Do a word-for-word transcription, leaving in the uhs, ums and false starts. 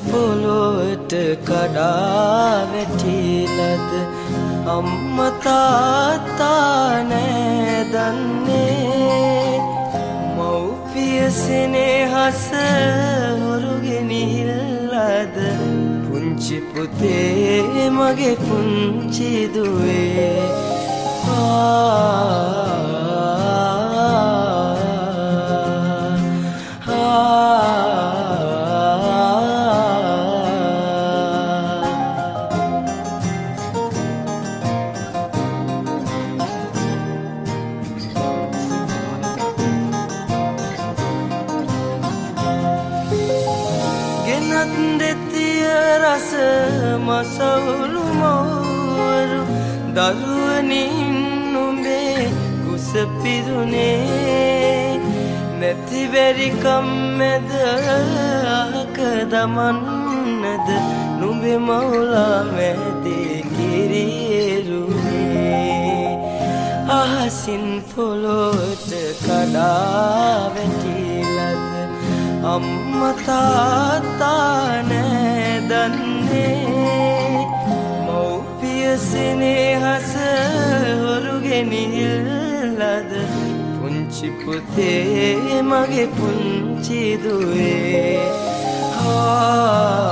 පොළොවට කඩා වැටිලද අම්මා තාත්තා නෑ දන්නේ මව්පිය සෙනෙහස හොරුගෙනිහිල්ලද පුංචි පුතේ මගේ පුංචි දුවේ රස මසවුලු මවරු දරුවනින් නුඹේ කුස පිරුණේ නැති බැරිකම් මැද අහක දමන්නද නුඹේ මවුලා මැදේ කිරිරුනේ අහසින් පොළොවට කඩා වැටිලද අම්මා තාත්තා නෑ දන්නේ මව්පිය සෙනෙහස හොරුගෙනිහිල්ලද පුංචි පුතේ මගේ පුංචි දුවේ